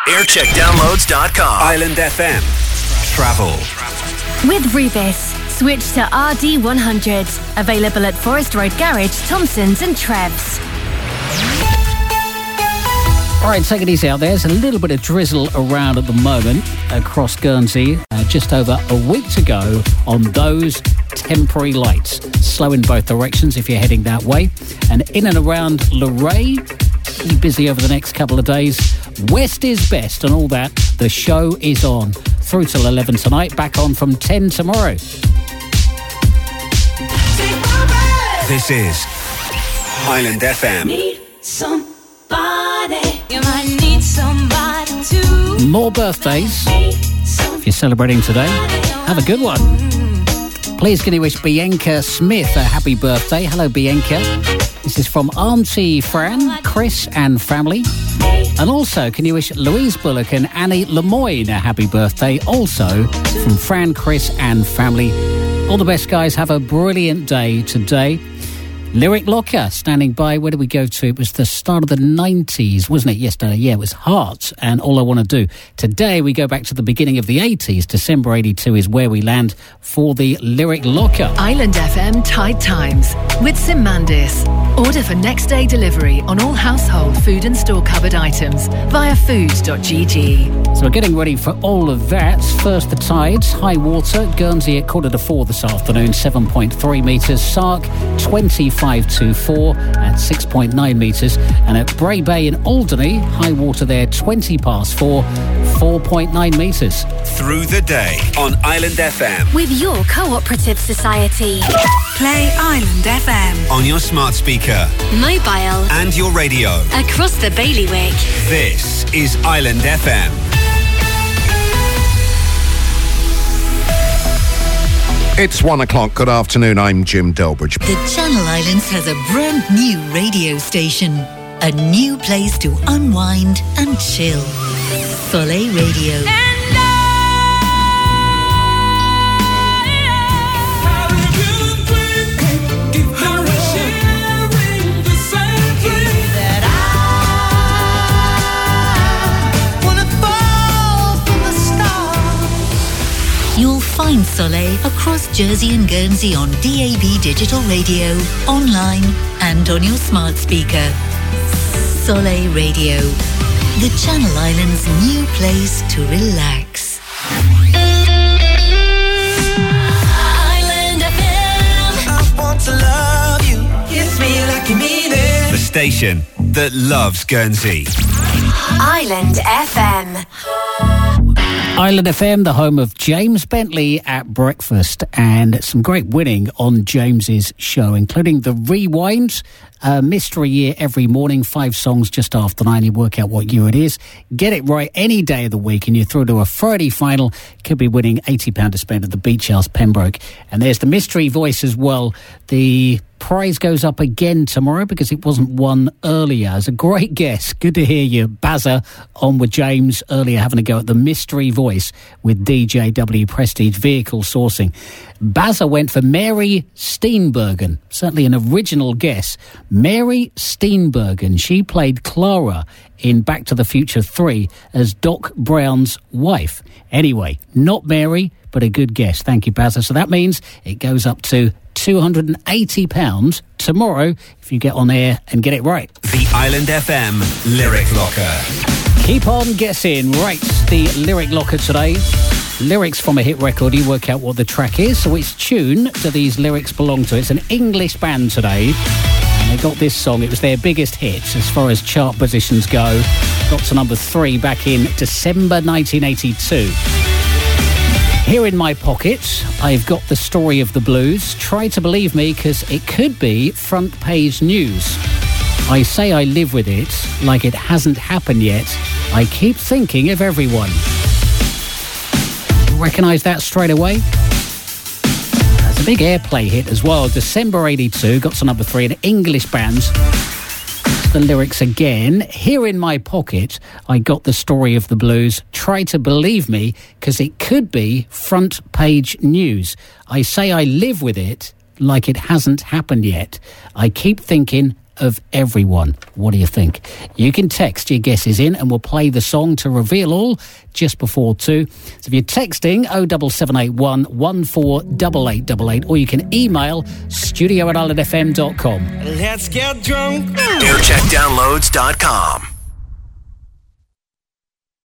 Aircheckdownloads.com. Island FM. Travel. With Rubis, switch to RD100. Available at Forest Road Garage, Thompson's and Trev's. All right, take it easy out there. There's a little bit of drizzle around at the moment across Guernsey. Just over a week to go on those temporary lights. Slow in both directions if you're heading that way. And in and around Luray, be busy over the next couple of days. West is best and all that. The show is on. Through till 11 tonight, back on from 10 tomorrow. This is Island FM. Need somebody. You might need somebody too. More birthdays. If you're celebrating today, have a good one. Please can you wish Bianca Smith a happy birthday. Hello, Bianca. This is from Auntie Fran, Chris and family. And also, can you wish Louise Bullock and Annie Lemoyne a happy birthday, also from Fran, Chris and family. All the best, guys. Have a brilliant day today. Lyric Locker standing by. Where did we go to? It was the start of the 90s, wasn't it, yesterday? Yeah, it was Heart and All I Want to Do. Today we go back to the beginning of the 80s. December 82 is where we land for the Lyric Locker. Island FM Tide Times with Simmandis. Order for next day delivery on all household, food and store covered items via food.gg. So we're getting ready for all of that. First the tides, high water, Guernsey at 4:45 this afternoon, 7.3 metres. Sark, 2524 at 6.9 metres. And at Bray Bay in Alderney, high water there, 4, 4.9 metres. Through the day on Island FM. With your cooperative society. Play Island FM. On your smart speaker. Mobile. And your radio. Across the bailiwick. This is Island FM. It's 1 o'clock. Good afternoon. I'm Jim Delbridge. The Channel Islands has a brand new radio station. A new place to unwind and chill. Soleil Radio. You'll find Soleil across Jersey and Guernsey on DAB digital radio, online and on your smart speaker. Soleil Radio, the Channel Islands' new place to relax. Island FM. I want to love you. Kiss me like you mean it. The station that loves Guernsey. Island FM. Island FM, the home of James Bentley at breakfast, and some great winning on James's show, including the Rewind, Mystery Year every morning, 5 songs just after 9. You work out what year it is. Get it right any day of the week, and you're through to a Friday final. Could be winning £80 to spend at the Beach House, Pembroke. And there's the mystery voice as well. The prize goes up again tomorrow because it wasn't won earlier. It's a great guess. Good to hear you, Bazza, on with James earlier, having a go at the mystery voice with DJW Prestige Vehicle Sourcing. Bazza went for Mary Steenburgen. Certainly an original guess. Mary Steenburgen. She played Clara in Back to the Future 3 as Doc Brown's wife. Anyway, not Mary, but a good guess. Thank you, Bazza. So that means it goes up to £280 tomorrow if you get on air and get it right. The Island FM Lyric Locker. Keep on guessing. Right, the Lyric Locker today. Lyrics from a hit record. You work out what the track is. So which tune do these lyrics belong to? It's an English band today. And they got this song. It was their biggest hit as far as chart positions go. Got to number 3 back in December 1982. Here in my pocket, I've got the story of the blues. Try to believe me, because it could be front page news. I say I live with it like it hasn't happened yet. I keep thinking of everyone. Recognise that straight away? That's a big airplay hit as well. December 82, got to number 3, an English band. The lyrics again. Here in my pocket, I got the story of the blues. Try to believe me, because it could be front page news. I say I live with it like it hasn't happened yet. I keep thinking of everyone. What do you think? You can text your guesses in and we'll play the song to reveal all just before 2. So if you're texting 07781 148888, or you can email studio@islandfm.com. Let's get drunk. Aircheckdownloads.com.